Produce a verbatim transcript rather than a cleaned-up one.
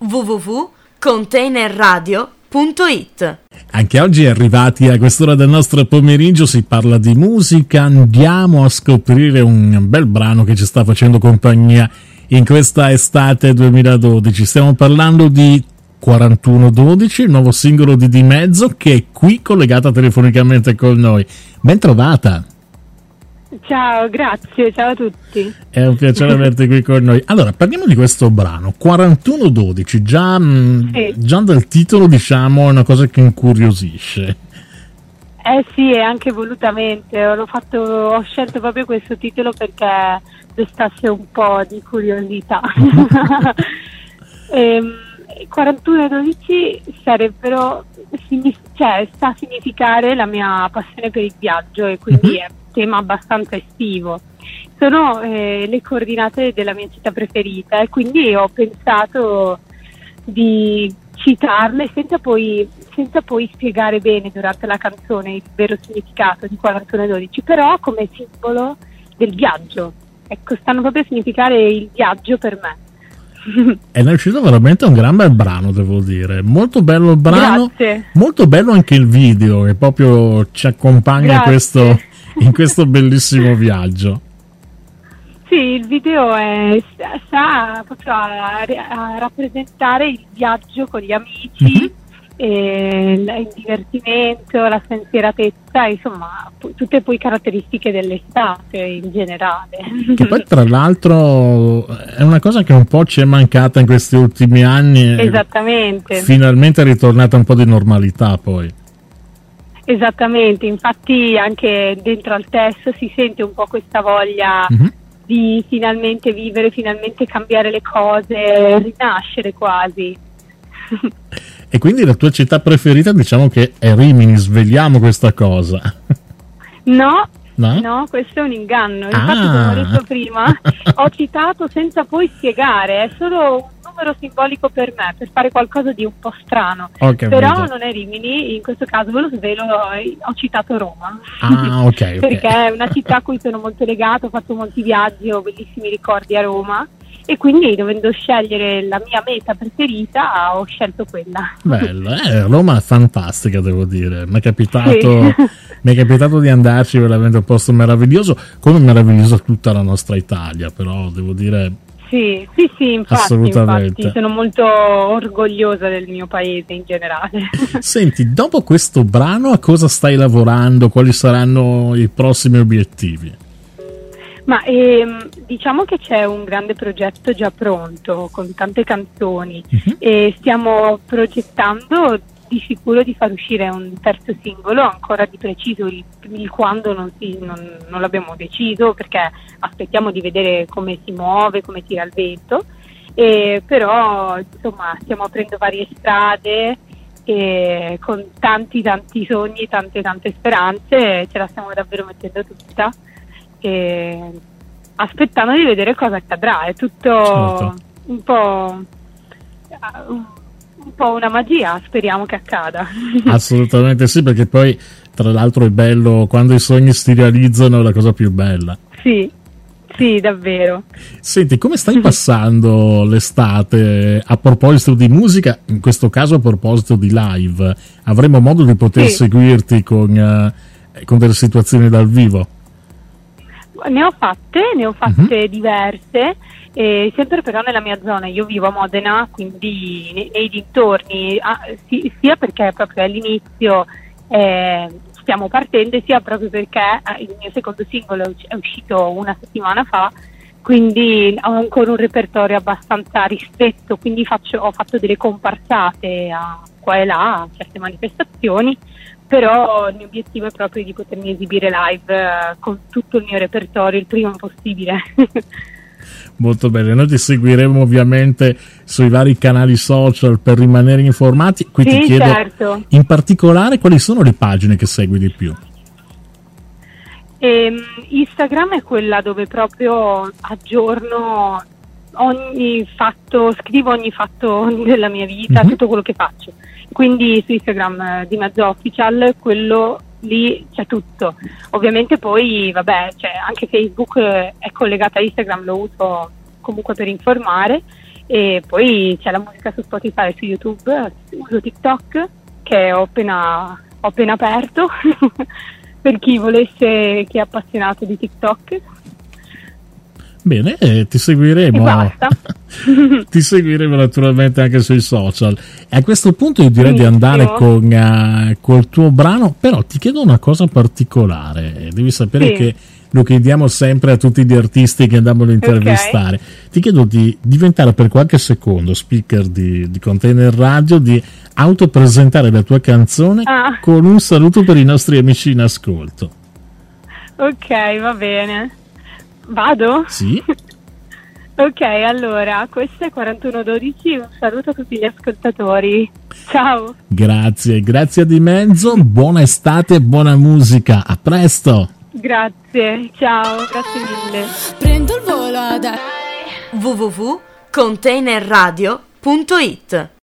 w w w punto container radio punto it. Anche oggi arrivati a quest'ora del nostro pomeriggio si parla di musica, andiamo a scoprire un bel brano che ci sta facendo compagnia in questa estate duemiladodici. Stiamo parlando di quarantuno dodici, il nuovo singolo di Di Mezzo, che è qui collegata telefonicamente con noi. Ben trovata. Ciao, grazie, ciao a tutti. È un piacere averti qui con noi. Allora, parliamo di questo brano, quarantuno dodici, già, sì. già dal titolo diciamo è una cosa che incuriosisce. Eh sì, e anche volutamente, l'ho fatto, ho scelto proprio questo titolo perché destasse un po' di curiosità. ehm, quarantuno dodici sarebbero, cioè sta a significare la mia passione per il viaggio e quindi mm-hmm. è un tema abbastanza estivo. Sono eh, le coordinate della mia città preferita e quindi ho pensato di citarle senza poi, senza poi spiegare bene durante la canzone il vero significato di quarantuno dodici, però come simbolo del viaggio. Ecco, stanno proprio a significare il viaggio per me. È uscito veramente un gran bel brano, devo dire, molto bello il brano. Grazie. Molto bello anche il video che proprio ci accompagna in questo, in questo bellissimo viaggio. Sì, il video è, sta proprio a, a rappresentare il viaggio con gli amici, mm-hmm. e il divertimento, la spensieratezza, insomma tutte poi caratteristiche dell'estate in generale. Che poi tra l'altro è una cosa che un po' ci è mancata in questi ultimi anni. Esattamente. Finalmente è ritornata un po' di normalità poi. Esattamente, infatti anche dentro al testo si sente un po' questa voglia mm-hmm. di finalmente vivere, finalmente cambiare le cose, rinascere quasi. E quindi la tua città preferita diciamo che è Rimini, svegliamo questa cosa. No, no, no, questo è un inganno. Infatti, ah. come ho detto prima, ho citato senza poi spiegare, è solo un numero simbolico per me, per fare qualcosa di un po' strano. Però non è Rimini, in questo caso ve lo svelo, ho citato Roma. Ah, ok. Perché è una città a cui sono molto legato, ho fatto molti viaggi, ho bellissimi ricordi a Roma. E quindi dovendo scegliere la mia meta preferita ho scelto quella. Bella, eh, Roma è fantastica, devo dire. Mi è capitato, sì. mi è capitato di andarci, veramente un posto meraviglioso, come meravigliosa tutta la nostra Italia, però devo dire. Sì, sì, sì, infatti, assolutamente. infatti sono molto orgogliosa del mio paese in generale. Senti, dopo questo brano a cosa stai lavorando? Quali saranno i prossimi obiettivi? Ma ehm, diciamo che c'è un grande progetto già pronto con tante canzoni uh-huh. e stiamo progettando di sicuro di far uscire un terzo singolo, ancora di preciso il, il quando non, si, non, non l'abbiamo deciso perché aspettiamo di vedere come si muove, come tira il vento, e però insomma stiamo aprendo varie strade e con tanti tanti sogni, tante tante speranze, ce la stiamo davvero mettendo tutta. E aspettando di vedere cosa accadrà, è tutto certo. un po' un po' una magia, speriamo che accada. Assolutamente sì, perché poi tra l'altro è bello quando i sogni si realizzano, è la cosa più bella. Sì, sì, davvero. Senti, come stai passando l'estate? A proposito di musica, in questo caso a proposito di live, avremo modo di poter sì. seguirti con, uh, con delle situazioni dal vivo? Ne ho fatte, ne ho fatte uh-huh. diverse, eh, sempre però nella mia zona. Io vivo a Modena, quindi nei, nei dintorni, ah, sì, sia perché proprio all'inizio eh, stiamo partendo, sia proprio perché eh, il mio secondo singolo è uscito una settimana fa, quindi ho ancora un repertorio abbastanza ristretto, quindi faccio, ho fatto delle comparsate a qua e là, a certe manifestazioni. Però il mio obiettivo è proprio di potermi esibire live eh, con tutto il mio repertorio il prima possibile. Molto bene, noi ti seguiremo ovviamente sui vari canali social per rimanere informati. Qui sì, ti chiedo certo. in particolare quali sono le pagine che segui di più? E, Instagram è quella dove proprio aggiorno ogni fatto, scrivo ogni fatto della mia vita, mm-hmm. tutto quello che faccio. Quindi su Instagram eh, Di Mezzo Official, quello lì c'è tutto. Ovviamente poi vabbè, cioè, anche Facebook eh, è collegata a Instagram, lo uso comunque per informare, E poi c'è la musica su Spotify, su YouTube, uso TikTok che ho appena, ho appena aperto per chi volesse, chi è appassionato di TikTok. Bene, eh, ti seguiremo. E basta. Ti seguiremo naturalmente anche sui social. E a questo punto io direi Benissimo. di andare con uh, col tuo brano, però ti chiedo una cosa particolare. Devi sapere Sì. che lo chiediamo sempre a tutti gli artisti che andiamo ad intervistare. Okay. Ti chiedo di diventare per qualche secondo speaker di, di Container Radio, di autopresentare la tua canzone ah. con un saluto per i nostri amici in ascolto. Ok, va bene. Vado? Sì. Ok, allora, questo è quarantuno dodici, un saluto a tutti gli ascoltatori. Ciao. Grazie, grazie di mezzo, buona estate, buona musica, a presto. Grazie, ciao, grazie mille. Prendo il volo ad w w w punto container radio punto it